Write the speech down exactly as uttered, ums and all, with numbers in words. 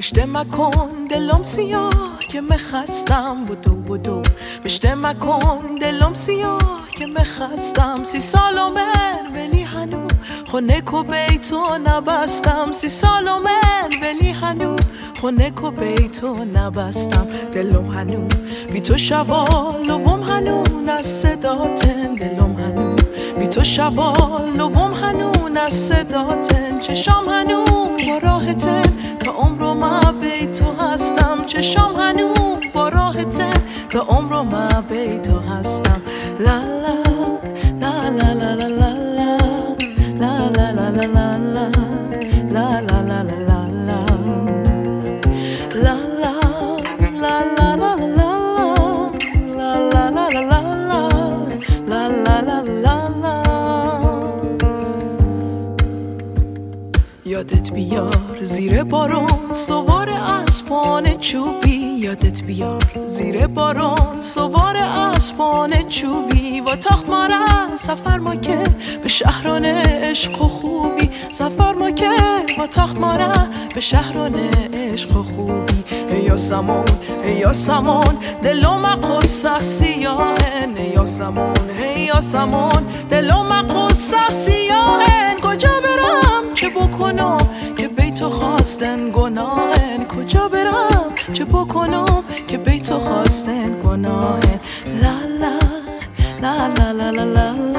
بشته مکن دلم سیاه که مخستم بدو بدو بشته مکن دلم سیاه که مخستم سی سالمن ولی هنو خونه کو بیتو نبستم سی سالمن ولی هنو خونه کو بیتو نبستم دلم هنو بی تو شبا لوم هنو از صداتن دلم هنو بی تو شبا لوم هنو از صداتن چشام هنو با راحتن تا عمرو ما بیتو هستم چشام هنو با راحتن تا عمرو ما بیتو هستم لا لا لا لا لا لا لا لا لا لا لا لا لا لا لا لا لا یادت بیار زیر بارون سوار اسبان چوبی یادت بیار زیر بارون سوار اسبان چوبی با تخت ماره سفر ما که به شهران عشق و خوبی سفر ما که با تخت ماره به شهران عشق و خوبی ای یاسمون ای یاسمون دلم قصه سیاهن ای یاسمون ای یاسمون دلم قصه سیاهن کجا برم چه بکنم که بیتو خواستن گناهن کجا برم چه بکنم که بیتو خواستن گناهن لا لا لا لا لا لا لا